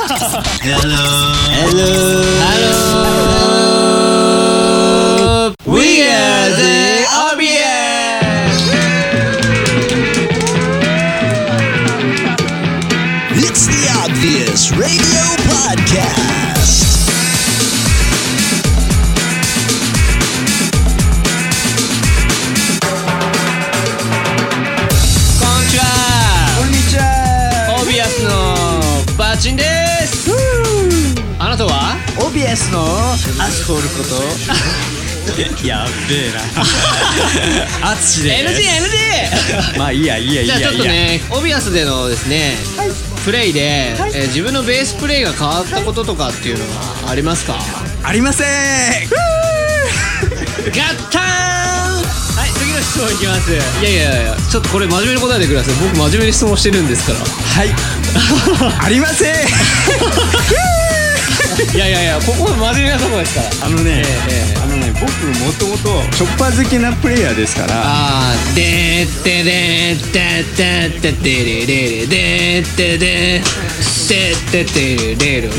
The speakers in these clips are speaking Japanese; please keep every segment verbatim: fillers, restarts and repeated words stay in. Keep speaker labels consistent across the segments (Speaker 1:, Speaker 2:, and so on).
Speaker 1: Hello.
Speaker 2: Hello.
Speaker 1: Hello. We are the Obvious.
Speaker 2: It's the Obvious Radio Podcast.
Speaker 1: こんにちは。オビアスのバチンです。あなたは
Speaker 2: オビアスのアスホールこと
Speaker 3: やっべえなアツシです。
Speaker 1: エヌジーエヌジー
Speaker 3: まあいいやいいやいいやいいや。
Speaker 1: じゃあちょっとねオビアスでのですね、はい、プレイで、はい、えー、自分のベースプレイが変わったこととかっていうのはありますか？
Speaker 3: ありません。
Speaker 1: ガッターン。はい、次の質問いきます。いやいやいや、ちょっとこれ真面目に答えてください。僕真面目に質問してるんですから。
Speaker 3: はいありません。
Speaker 1: いやいやいや、ここ真面目なとこですから。
Speaker 3: あのね、
Speaker 1: えーえー、
Speaker 3: あのね、僕もともとチョッパー好きなプレイヤーですから。
Speaker 1: あーでーででーでででででででででででででで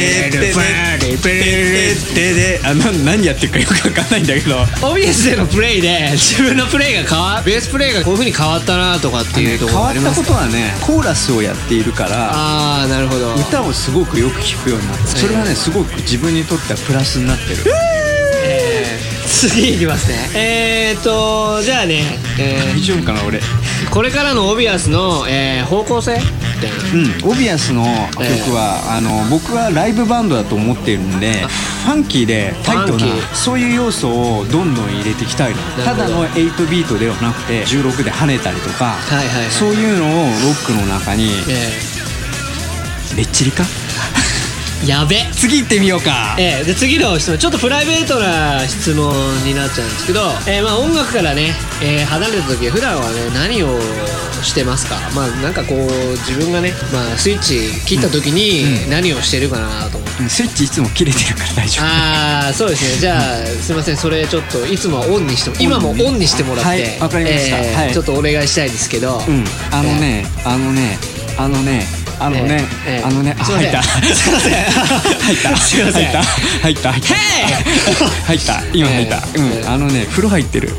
Speaker 3: であの何やってるかよくわかんないんだけど、
Speaker 1: オビエスでのプレイで自分のプレイが変わベースプレイがこういう風に変わったなとかっていうところありますか？
Speaker 3: 変わったことはね、コーラスをやっているから。
Speaker 1: ああ、なるほど。
Speaker 3: 歌をすごくよく聴くようになって、それはねすごく自分にとってはプラスになってる。
Speaker 1: えー、次いきますね。えーとじゃあね、えー、
Speaker 3: 大丈夫かな俺。
Speaker 1: これからのオビアスの、えー、方向性って
Speaker 3: うん、オビアスの曲は、えー、あの僕はライブバンドだと思っているんで、ファンキーでタイトなそういう要素をどんどん入れていきたいの。ただのはちビートではなくてじゅうろくで跳ねたりとか、はいはいはい、そういうのをロックの中に、えー、レッチリか
Speaker 1: やべ。
Speaker 3: 次行ってみようか。
Speaker 1: えー、で次の質問、ちょっとプライベートな質問になっちゃうんですけど、えー、まあ音楽からね、えー、離れた時普段はね何をしてますか？まあなんかこう自分がね、まあスイッチ切った時に何をしてるかなと思って、
Speaker 3: うんうん、スイッチいつも切れてるから大丈夫。
Speaker 1: ああ、そうですね。じゃあすいません、それちょっといつもオンにしても今もオンにしてもらって、はい、
Speaker 3: わかりました、
Speaker 1: えーはい、ちょっとお願いしたいですけど、
Speaker 3: うん、あのね、えー、あのねあのねあのね、えーえー、あのね、あ、入った。
Speaker 1: すいません。
Speaker 3: 入った。
Speaker 1: すいません。
Speaker 3: 入った。入った。入った。入った。今入った。うん、あのね、風呂入ってる。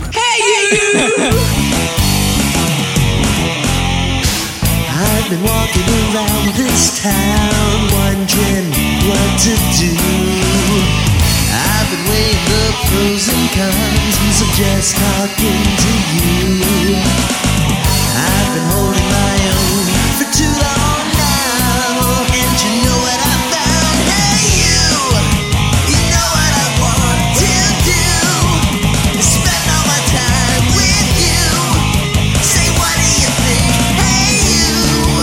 Speaker 4: I've been walking around this town wondering what to do. I've been weighing the pros and cons of just talking to you. I've been holding my own for too long now, and you know what I found? Hey you, you know what I want to do, spend all my time with you. Say what do you think? Hey you,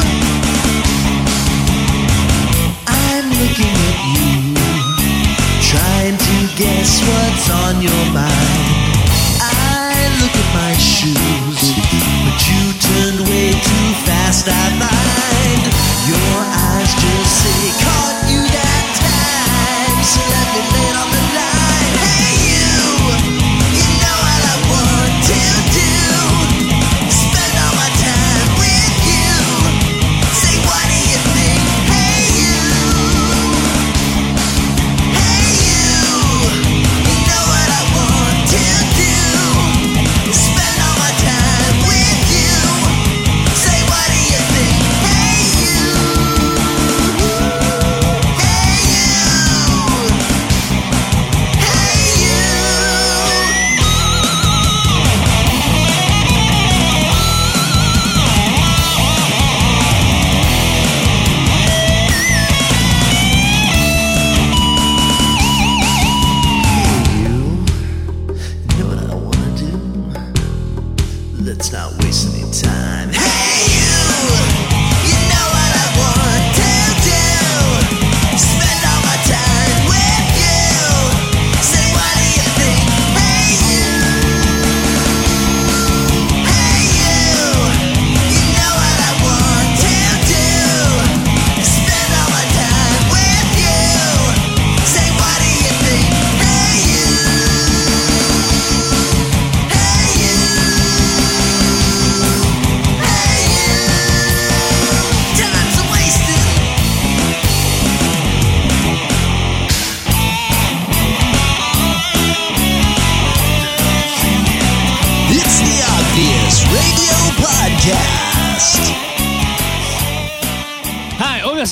Speaker 4: I'm looking at you, trying to guess what's on your mind. I look at my shoes, but you turned way too fast, I find. Your eyes just say, caught you that time, so let me lay it on the line. Hey you, you know what I want to do, spend all my time with you. Say what do you think? Hey you, hey you, you know what I want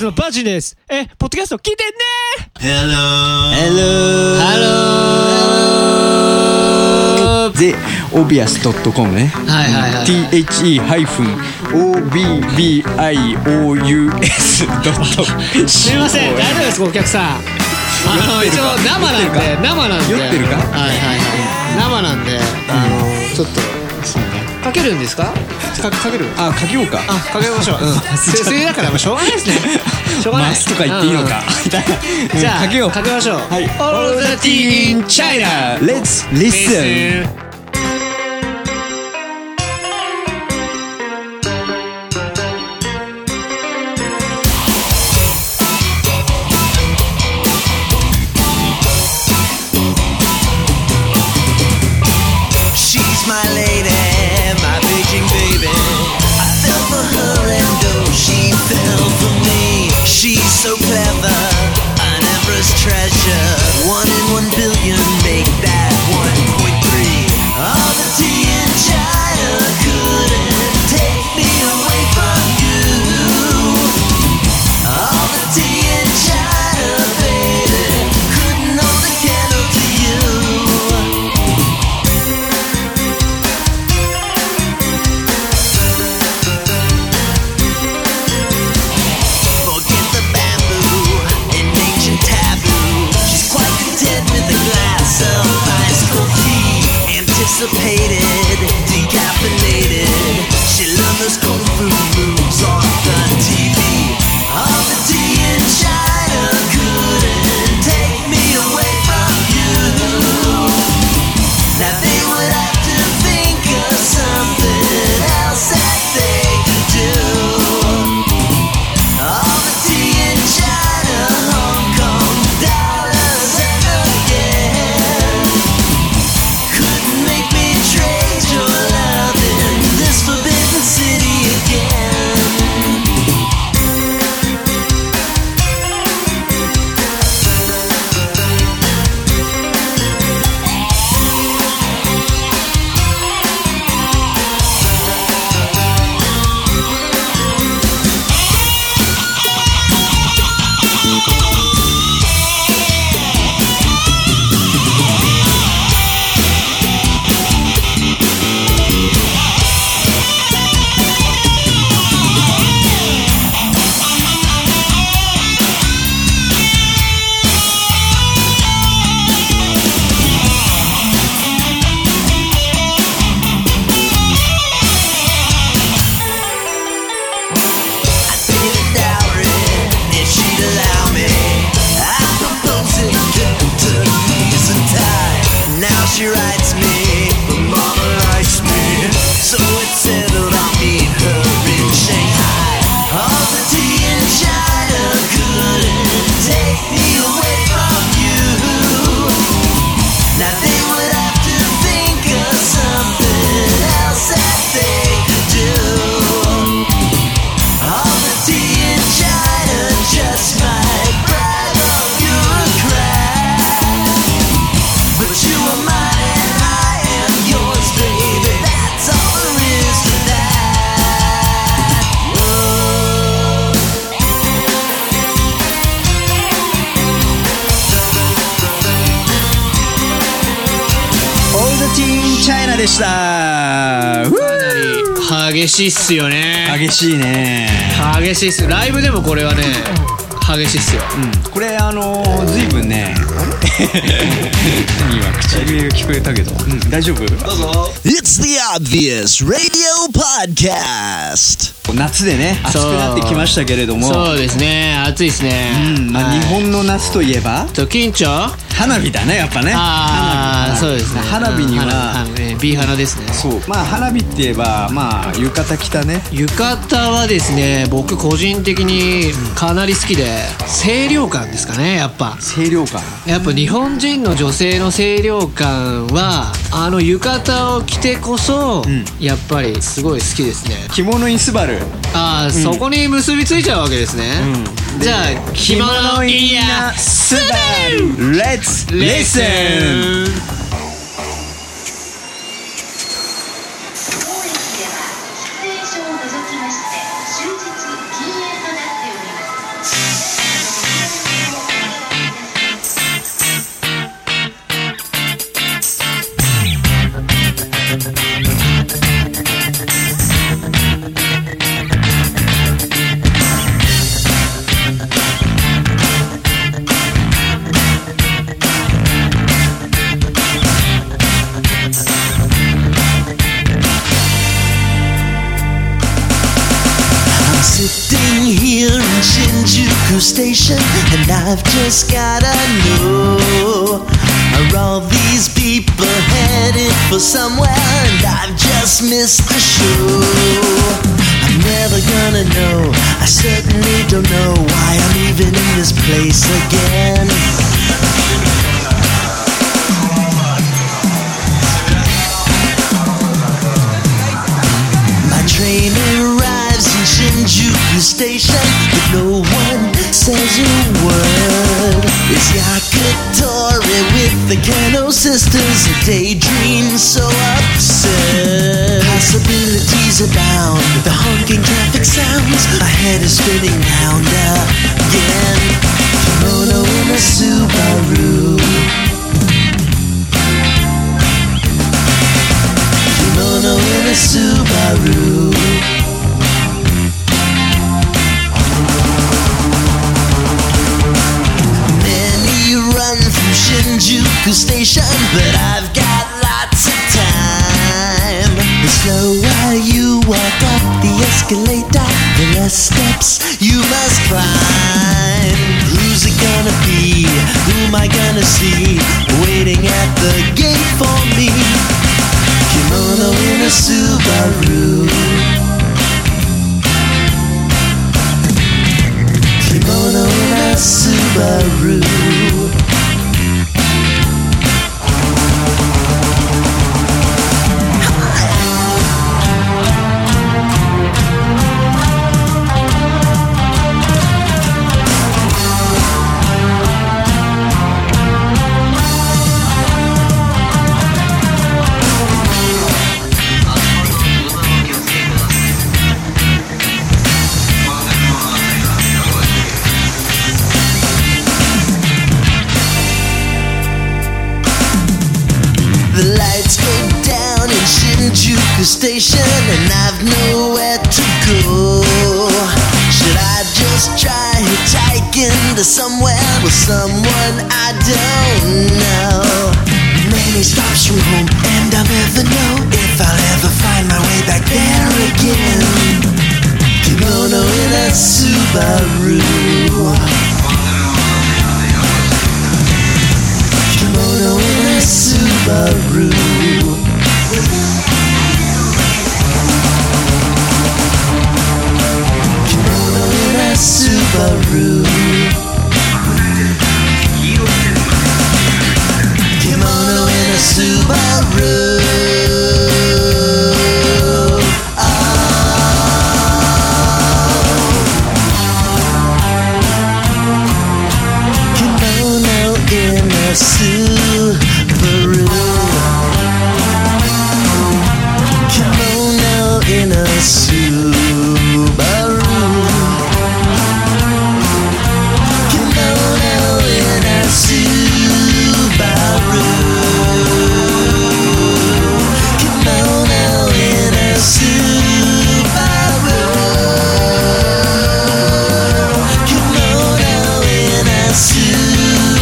Speaker 1: スのバージンです。え、ポッドキャスト聞いてね。
Speaker 2: Hello
Speaker 3: Hello
Speaker 1: Hello
Speaker 3: で オービアスドットコム ね。
Speaker 1: はいはいはい。
Speaker 3: ティーエイチイー ハイフン オービービーアイオーユーエス ドット
Speaker 1: すみません、大丈夫ですかお客さん。あの一応生なんで生なんで。
Speaker 3: 酔ってるか？
Speaker 1: はいはいはい。生なんで、あのちょっとかけるんですか？かかける？
Speaker 3: あ、かけようか。
Speaker 1: あ、かけましょう。うん。水水だからもうしょうがないですね。しょうがない。
Speaker 3: マスとか言っていいのかみたいな。
Speaker 1: じゃあ
Speaker 3: かけよう。
Speaker 1: かけましょう。
Speaker 3: はい。
Speaker 1: All the tea in China.
Speaker 3: Let's listen.
Speaker 4: She's my lady, my Beijing baby. I fell for her and oh, she fell for me. She's so clever, an empress treasure. One in one billion make that one point three. All the tea in China couldn't take me away from you. All the tea in China, baby, couldn't hold a candle to you. Forget the bamboo and ancient taboo. She's quite content with a glass of ice cold tea. Anticipated, decaffeinated. She learned those kung fu moves on the T V. All the tea in China couldn't take me away from you. Now they would have to think of something else that they could do. All the tea in China, Hong Kong, dollars and again. Couldn't make me trade your love in this forbidden city again. Paid a dowry if she'd allow me. I proposed it, took knees and tie. Now she writes me, but mama likes me. So it's settled, I'll meet her in Shanghai. All the tea in China couldn't take me away from you. Now they would have to think of something else that they could do. All the tea in China just might bribe a bureaucrat. But you are mine and I am yours, baby. That's all there is to that. Whoa.
Speaker 3: All the tea in China でした。ふう
Speaker 1: かなり激しいっすよね。
Speaker 3: 激しいね。
Speaker 1: 激しいっす。ライブでもこれはね激しいっすよ。
Speaker 3: これあのー、ずいぶんね今唇が聞こえたけど、うん、大丈夫？どうぞ。
Speaker 2: It's the obvious radio podcast.
Speaker 3: 夏でね暑くなってきましたけれども、
Speaker 1: そうですね、暑いですね。
Speaker 3: うん、まあ、
Speaker 1: はい
Speaker 3: 日本の夏といえば
Speaker 1: と緊張
Speaker 3: 花火だね、やっぱね。
Speaker 1: ああ、そうですね。
Speaker 3: 花火には、
Speaker 1: うん花火ね、ビー花ですね。
Speaker 3: そう、まあ花火って言えばまあ浴衣着たね。
Speaker 1: 浴衣はですね、僕個人的にかなり好きで、清涼感ですかね、やっぱ。
Speaker 3: 清涼感。
Speaker 1: やっぱ日本人の女性の清涼感はあの浴衣を着てこそ、
Speaker 3: ん
Speaker 1: やっぱりすごい好きですね。
Speaker 3: 着物にすばる。
Speaker 1: ああ、
Speaker 3: ん
Speaker 1: そこに結びついちゃうわけですね。
Speaker 3: うん
Speaker 1: じゃあ着物インナースバル
Speaker 3: Let's
Speaker 1: レッス
Speaker 3: listen!
Speaker 1: ン。
Speaker 5: 当駅では喫煙所を除きまして終日禁煙となっております。
Speaker 4: station, and I've just gotta know, are all these people headed for somewhere, and I've just missed the show. I'm never gonna know, I certainly don't know why I'm even in this place again. My train arrives in Shinjuku Station, but no one says a word. Is Yakitori with the Kano sisters a daydream so absurd? Possibilities abound, the honking traffic sounds, my head is spinning round again. Kimono in a Subaru, kimono in a Subaru. Many run through Shinjuku Station, but I've got lots of time. The slower you walk up the escalator, the less steps you must climb. Who's it gonna be? Who am I gonna see waiting at the gate for me? Kimono in a Subaru, kimono in a Subaru. The lights go down in Shinjuku Station, and I've nowhere to go. Should I just try hitchhiking to somewhere with someone I don't know? Many stops from home, and I'll never know if I'll ever find my way back there again. Kimono in a Subaru, kimono in a Subaru. Kimono in a Subaru. Kimono in a Subaru. In a Subaru, kimono in a Subaru, kimono in a Subaru, kimono in a Subaru, kimono in a Subaru.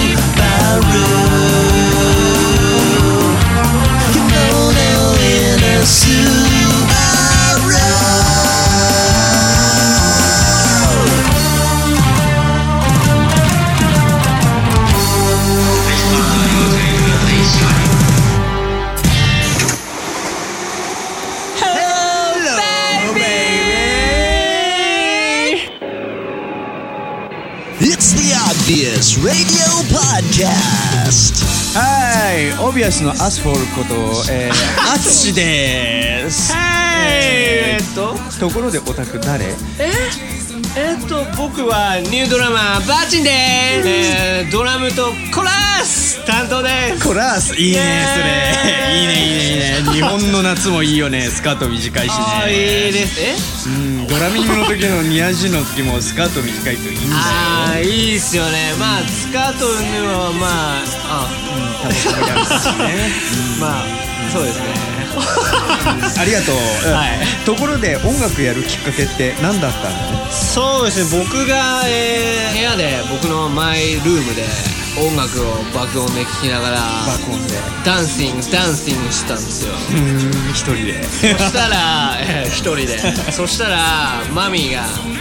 Speaker 2: It's the Obvious Radio Podcast.
Speaker 3: はい、オビアスのアスフォルこと、えー、アツシです。
Speaker 1: はい、えー、っと
Speaker 3: ところでオタク誰？
Speaker 1: ええー、っと僕はニュードラマーバーチンでーす、えー、ドラムとコラース担当です。
Speaker 3: コラースいいねそれ。いいねいいねいいね。日本の夏もいいよね。スカート短いしね。
Speaker 1: あーいいです。え？
Speaker 3: うん、ドラミングの時のニアジの時もスカート短いといいんだよ。
Speaker 1: あーいいっすよね。まあスカートにはまああ
Speaker 3: うん、多分それあるしね。
Speaker 1: まあそうですね。
Speaker 3: ありがとう、
Speaker 1: はい、
Speaker 3: ところで音楽やるきっかけって何だったの？
Speaker 1: そうですね、僕が、えー、部屋で僕のマイルームで音楽を爆音で聴きながら
Speaker 3: 爆音で
Speaker 1: ダンシングダンシングしてたんですよ。
Speaker 3: うーん一人で。
Speaker 1: そしたら、えー、一人でそしたらマミーが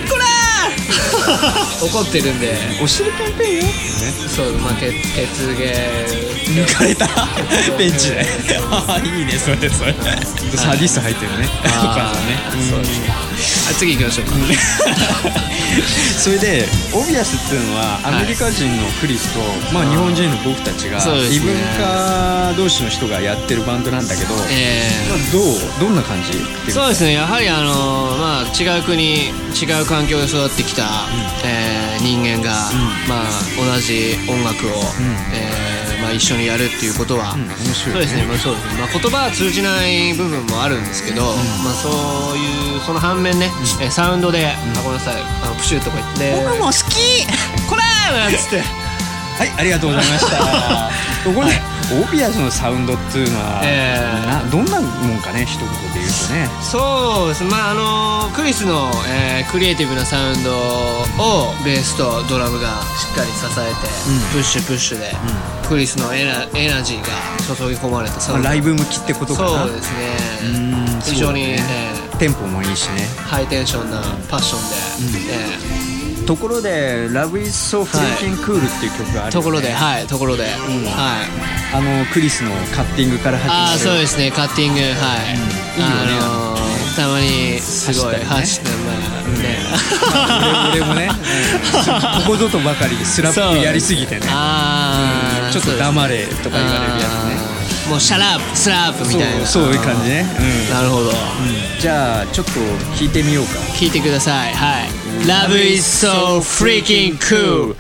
Speaker 1: こらー怒ってるんで、
Speaker 3: お尻ペンペンよ、ね、
Speaker 1: そうまあ血血芸
Speaker 3: 抜かれたベンチでああいいねそれそれサディス入ってるねお母さんね、
Speaker 1: そうですね。あ次行きましょうか
Speaker 3: それでオビアスっていうのはアメリカ人のクリスと、まあ、日本人の僕たちが
Speaker 1: そうですね
Speaker 3: 異文化同士の人がやってるバンドなんだけど、
Speaker 1: え
Speaker 3: まあ、どうどんな感じっていう
Speaker 1: そうですね、やはりあのーまあ、違う国違う環境で育ってきた、えー人間が、まあ、同じ音楽を、えーまあ、一緒にやるっていうことは、
Speaker 3: 面白いね。
Speaker 1: そうですね、まあそうですね、まあ、言葉は通じない部分もあるんですけど、まあ、そういうその反面ね、えーサウンドで、あごめんなさいあのプシューとか言って
Speaker 3: 僕も好き
Speaker 1: こらーなんつって
Speaker 3: はいありがとうございましたここね、オビアスのサウンドっていうのは、
Speaker 1: えー
Speaker 3: などんなもんかね、一言で言うとね。
Speaker 1: そうです、まああのクリスの、えークリエイティブなサウンドをベースとドラムがしっかり支えて、プッシュプッシュで、クリスのエナ、エナジーが注ぎ込まれたサウンド、
Speaker 3: まあ、ライブ向きってことかな。
Speaker 1: そうですね、
Speaker 3: うん
Speaker 1: 非常に、
Speaker 3: そうね
Speaker 1: えー
Speaker 3: テンポもいいしね。
Speaker 1: ハイテンションなパッションで、え
Speaker 3: ところで「Love is so freaking cool」っていう曲があるよね。
Speaker 1: ーところではいところで、はい
Speaker 3: あのクリスのカッティングから始まる。
Speaker 1: ああそうですね、カッティング、はい、
Speaker 3: いいよね
Speaker 1: あのーたまにすごい
Speaker 3: 走ったりね
Speaker 1: 走ってまあね
Speaker 3: 俺俺もね、うんここぞとばかりスラップやりすぎてね、
Speaker 1: ああ
Speaker 3: ちょっと黙れとか言われるやつね。
Speaker 1: もうシャラップスラップみたいな、
Speaker 3: そうそういう感じね、うん、
Speaker 1: なるほど、
Speaker 3: じゃあちょっと弾いてみようか。
Speaker 1: 聞いてください。はい Love is so freaking cool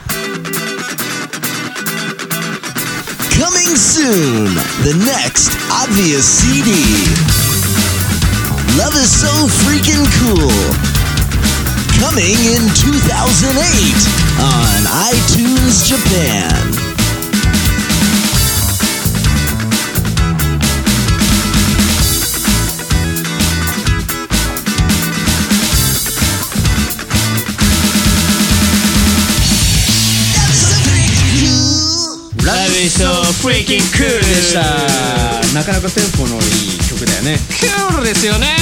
Speaker 2: Coming soon, the next Obvious シーディー. Love is so freaking cool. Coming in two thousand eight on iTunes Japan.
Speaker 1: Love is so freaking cool
Speaker 3: でした。なかなかテンポのいい曲だよね。
Speaker 1: クールですよね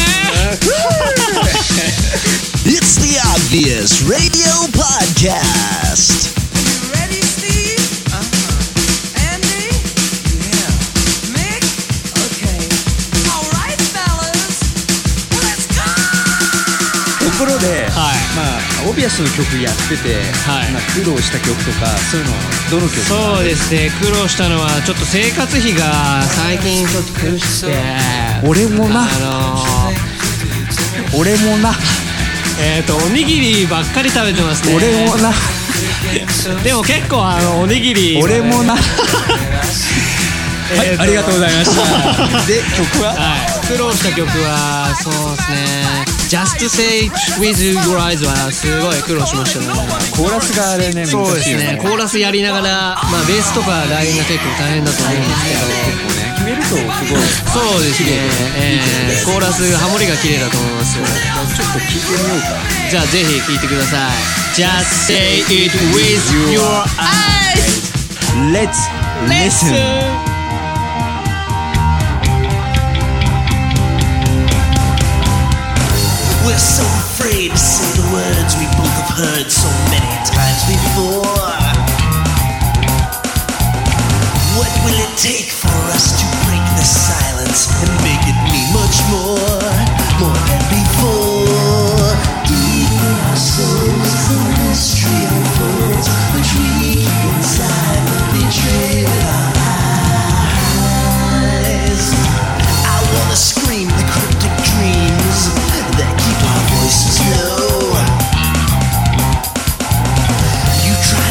Speaker 2: It's the Obvious Radio Podcast.
Speaker 5: Ready, Steve? Uh-huh. Andy? Yeah. Mick? Okay. All right, fellas. Let's go!
Speaker 3: ところで、
Speaker 1: はい
Speaker 3: まあオビアスの曲やってて、
Speaker 1: はい
Speaker 3: まあ、苦労した曲とかそういうのはどの曲？
Speaker 1: そうですね、苦労したのはちょっと生活費が最近ちょっと苦しくて、
Speaker 3: 俺もな
Speaker 1: あのー、
Speaker 3: 俺もな
Speaker 1: えーとおにぎりばっかり食べてますね。
Speaker 3: 俺もな
Speaker 1: でも結構あのおにぎり
Speaker 3: 俺もなはい、
Speaker 1: えーと
Speaker 3: ありがとうございましたで曲は、
Speaker 1: はい、苦労した曲はそうですね Just Say It With Your Eyes はすごい苦労しましたね。
Speaker 3: コーラスがあれね
Speaker 1: そうです
Speaker 3: 難しいよね。
Speaker 1: ね、コーラスやりながら、まあ、ベースとかラインが結構大変だと思うんですけど、
Speaker 3: 結構ね決めるとすごい
Speaker 1: そうですね、えー、コーラスハモリが綺麗だと思いますよ。
Speaker 3: ちょっと聞いてみようか。
Speaker 1: じゃあぜひ聴いてください。 Just Say It With Your Eyes
Speaker 3: Let's listen.
Speaker 4: We're so afraid to say the words we both have heard so many times before. What will it take for us to break the silence and make it mean much more, more than before? Deep in our souls, the mystery unfolds, which we keep inside but betray with our eyes. I wanna scream the cryptic dreams that keep our voices low. You try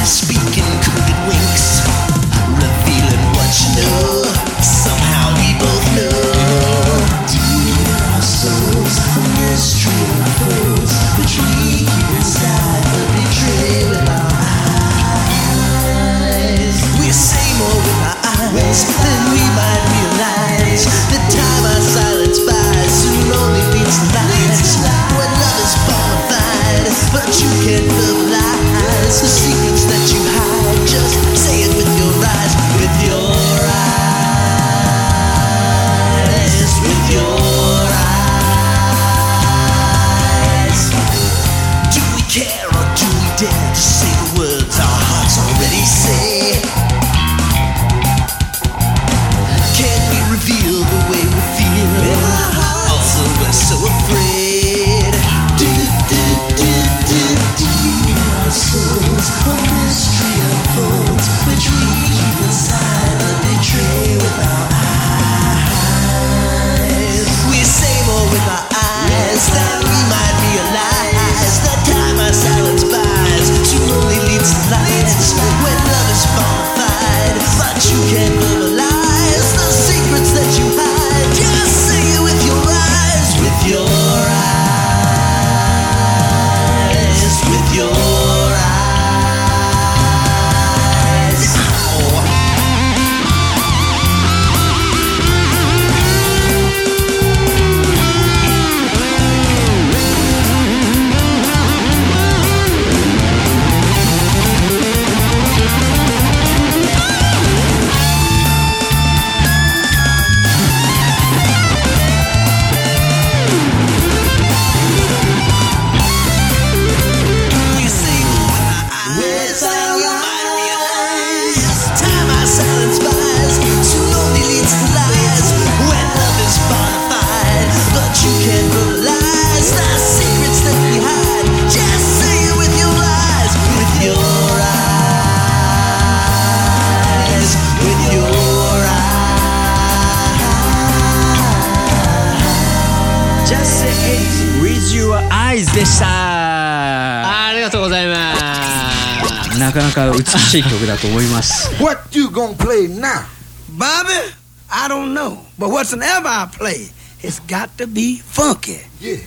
Speaker 3: かなか美しい曲だと思います。
Speaker 6: What you gonna play now?
Speaker 7: Bobby, I don't know, but whatsoever I play, it's got to be funky.
Speaker 6: Yeah.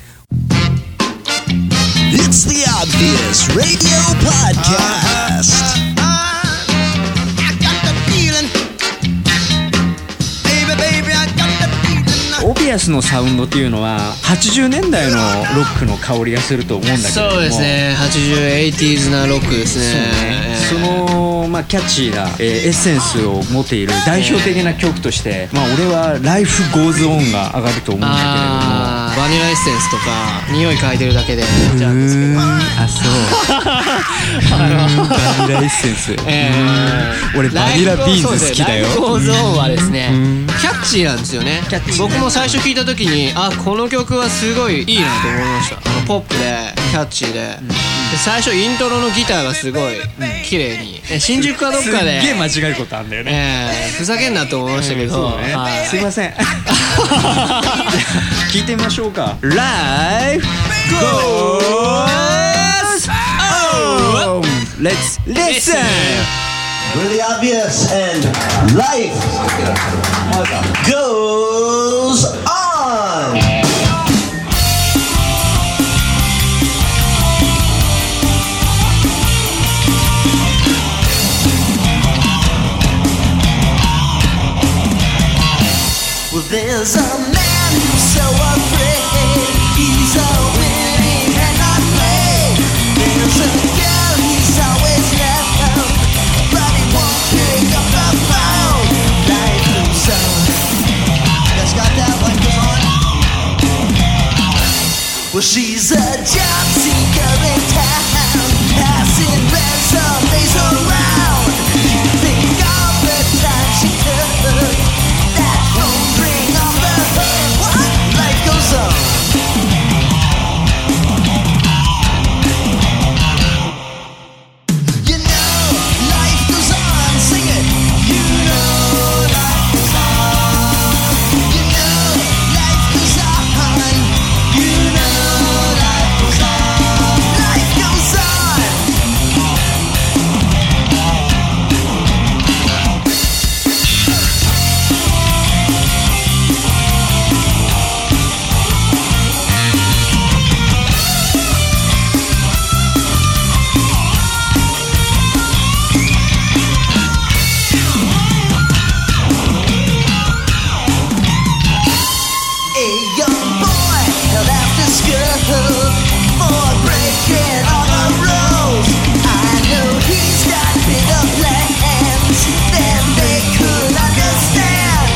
Speaker 2: It's the Obvious Radio Podcast.
Speaker 7: I got the feeling, baby, baby, I got the feeling.
Speaker 3: オビアスのサウンドっていうのははちじゅうねんだいのロックの香りがすると思うんだけれども、
Speaker 1: そうですね、はちじゅう、エイティーズなロックですね。
Speaker 3: その、まあ、キャッチーな、えーエッセンスを持っている代表的な曲として、まあ、俺は Life Goes On が上がると思うんだけれども、
Speaker 1: あーバニラエッセンスとか匂い嗅いでるだけでじゃうんですけど、
Speaker 3: あ、そうバニラエッセンス、
Speaker 1: えー、
Speaker 3: 俺バニラビーンズ好きだよ。
Speaker 1: ライフゴーズオンはですね、キャッチーなんですよね。
Speaker 3: キャッチーね。
Speaker 1: 僕も最初聞いた時に、あ、この曲はすごいいいなと思いました。あのポップでキャッチーで、で最初イントロのギターがすごい綺麗に、え新宿かどっかで、
Speaker 3: すっげえ間違えることあんだよね。
Speaker 1: えー、ふざけんなと思いましたけど、
Speaker 3: そうね、
Speaker 1: はい、
Speaker 3: すいません聞いてみましょうか。 Life Goes On. Let's listen.
Speaker 2: Really obvious and life goes on.
Speaker 4: Well, there's a man who's so afraid he's a winning and not played. There's a girl he's always loved, but he won't pick up the phone. Life goes on. That's got that life goes on. Well, she's a job seeker in town, passing resumes around. Think of the time she took. That phone ring on the hook. What? Life goes on. You know life goes on. Sing it. You know life goes on. You know life goes on. You know life goes on. Life goes on. A young boy held after school for breaking all the rules. I know he's got bigger plans than they could understand.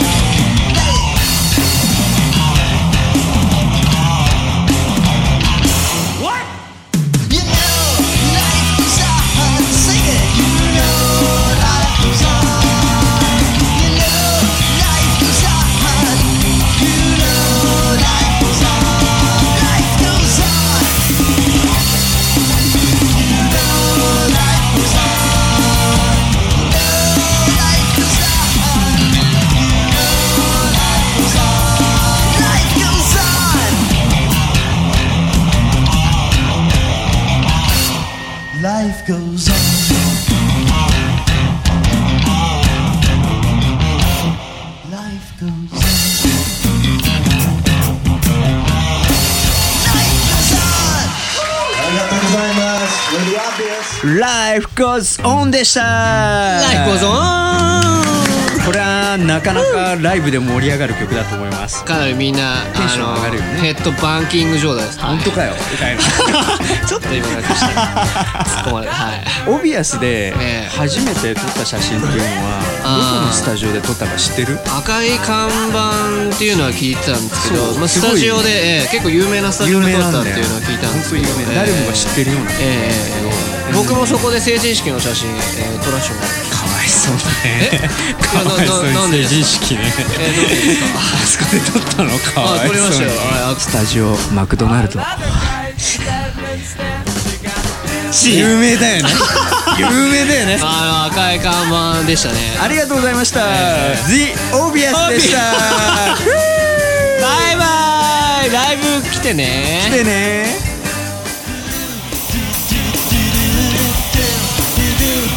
Speaker 4: What? You know life goes on. Sing it. You know life goes on. You know life goes on. You know life goes on. Life goes on. You know life goes on. You know life goes on. You know life goes on. Life goes on. Life goes on. Life goes on. Life goes on.
Speaker 2: ありがとうございます。Really obvious.
Speaker 3: Life Goes On でした。
Speaker 1: ライフゴーズオン。
Speaker 3: これはなかなかライブで盛り上がる曲だと思います。
Speaker 1: かなりみんな
Speaker 3: テンション上がるよね
Speaker 1: あのヘッドバンキング状態です。
Speaker 3: 本当かよみたいな
Speaker 1: ちょっと今なんかして突っ込まれて、はい。
Speaker 3: オビアスで
Speaker 1: ええ
Speaker 3: 初めて撮った写真っていうのは
Speaker 1: あー
Speaker 3: どこのスタジオで撮ったか知ってる？
Speaker 1: 赤い看板っていうのは聞いてたんですけど、
Speaker 3: そう
Speaker 1: まあ、スタジオで、ええ結構有名なスタジオで撮ったっていうのは聞いたんですけど、
Speaker 3: 本当有名、誰もが知ってるような、
Speaker 1: ええええええ僕もそこで成人式の写真、えー撮らせてもらいました。
Speaker 3: かわいそうだ
Speaker 1: え
Speaker 3: ねかわいそうに
Speaker 1: なななんで
Speaker 3: 成人式ね
Speaker 1: えー、どうですか？
Speaker 3: あそこで撮ったのかわい
Speaker 1: あ、撮りま
Speaker 3: そうに
Speaker 1: したよ。あ
Speaker 3: スタジオマクドナルド有名だよね有名だよね
Speaker 1: あの赤い看板でしたね。
Speaker 3: ありがとうございました、The Obvious でした
Speaker 1: バイバイ。ライブ来てね。
Speaker 3: 来てね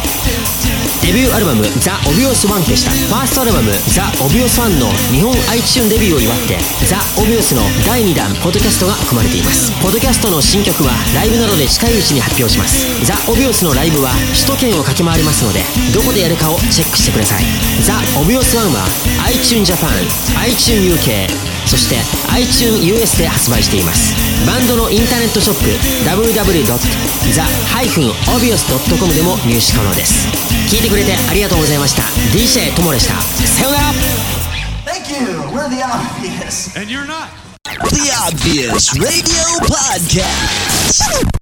Speaker 8: デビューアルバムザ・オビオスワンでした。ファーストアルバムザ・オビオスワンの日本 iTunes デビューを祝ってザ・オビオスのだいにだんポッドキャストが組まれています。ポッドキャストの新曲はライブなどで近いうちに発表します。ザ・オビオスのライブは首都圏を駆け回りますので、どこでやるかをチェックしてください。ザ・オビオスワンは iTunes Japan、iTunes ユーケー、そして iTunes ユーエス で発売しています。バンドのインターネットショップ ダブリューダブリュードットザ・オビオスドットコム でも入手可能です。聞いてくれてありがとうございました。 ディージェー ともでした。さようなら。
Speaker 2: Thank you. We're the obvious.
Speaker 9: And you're not.
Speaker 2: The Obvious Radio Podcast.